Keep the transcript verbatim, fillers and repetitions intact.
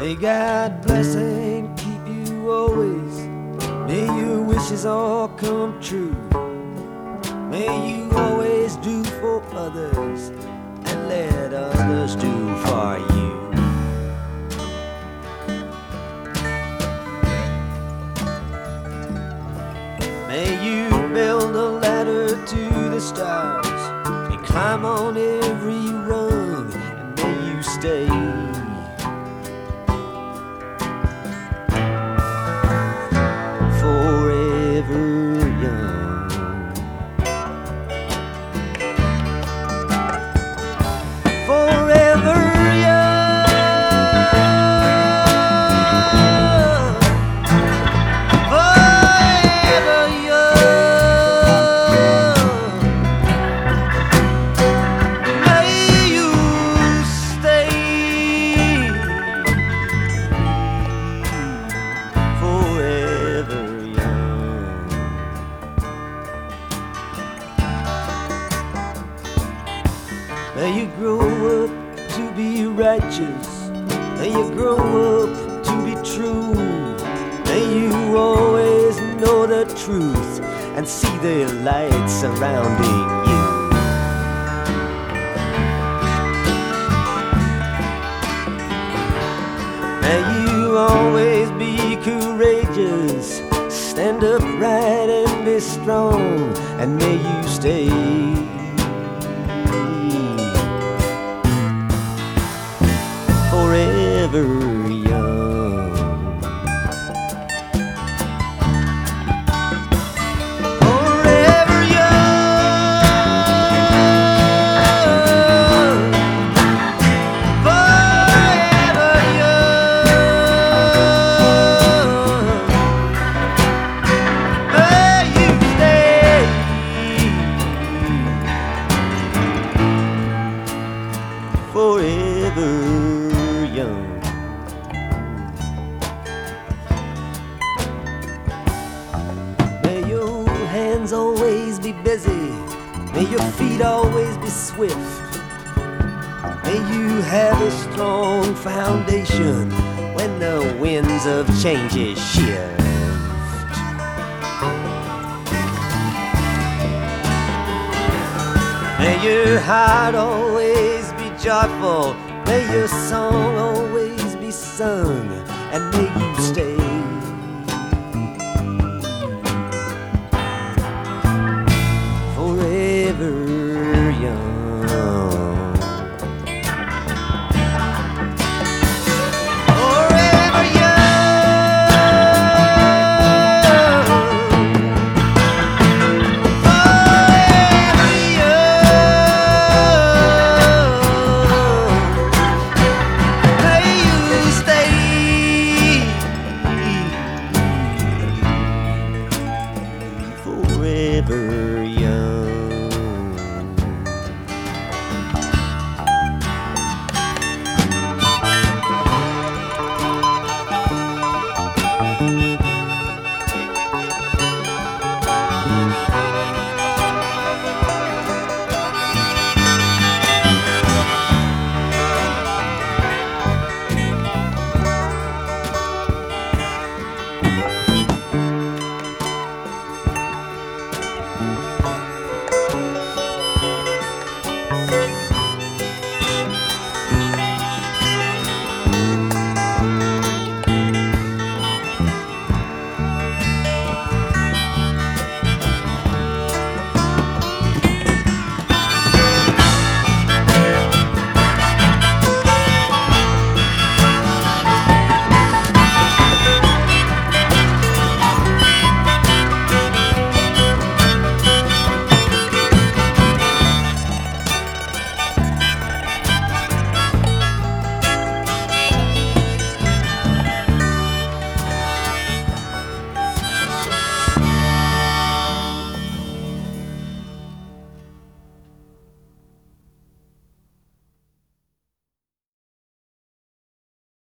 May God bless and keep you always. May your wishes all come true. May you always do for others and let others do for you. May you build a ladder to the stars and climb on every rung, and may you stay forever young. Forever young. Forever young. May you stay forever young. May you grow up to be righteous. May you grow up to be true. May you always know the truth and see the light surrounding you. May you always be courageous, stand upright and be strong, and may you stay forever young. Forever young. Forever young. May you stay forever young. May your hands always be busy. May your feet always be swift. May you have a strong foundation when the winds of change shift. May your heart always be joyful. May your song always be sung, and may